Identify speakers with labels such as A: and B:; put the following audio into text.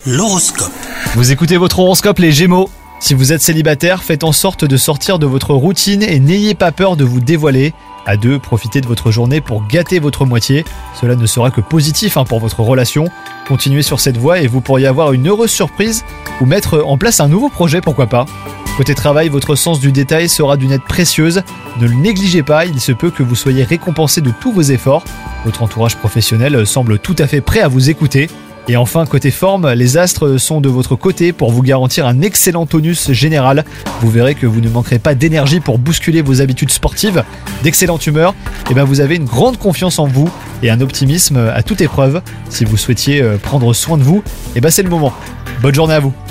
A: L'horoscope.
B: Vous écoutez votre horoscope les Gémeaux. Si vous êtes célibataire, faites en sorte de sortir de votre routine et n'ayez pas peur de vous dévoiler. À deux, profitez de votre journée pour gâter votre moitié. Cela ne sera que positif pour votre relation. Continuez sur cette voie et vous pourriez avoir une heureuse surprise ou mettre en place un nouveau projet, pourquoi pas. Côté travail, votre sens du détail sera d'une aide précieuse. Ne le négligez pas, il se peut que vous soyez récompensé de tous vos efforts. Votre entourage professionnel semble tout à fait prêt à vous écouter. Et enfin, côté forme, les astres sont de votre côté pour vous garantir un excellent tonus général. Vous verrez que vous ne manquerez pas d'énergie pour bousculer vos habitudes sportives, d'excellente humeur, et vous avez une grande confiance en vous et un optimisme à toute épreuve. Si vous souhaitiez prendre soin de vous, c'est le moment. Bonne journée à vous.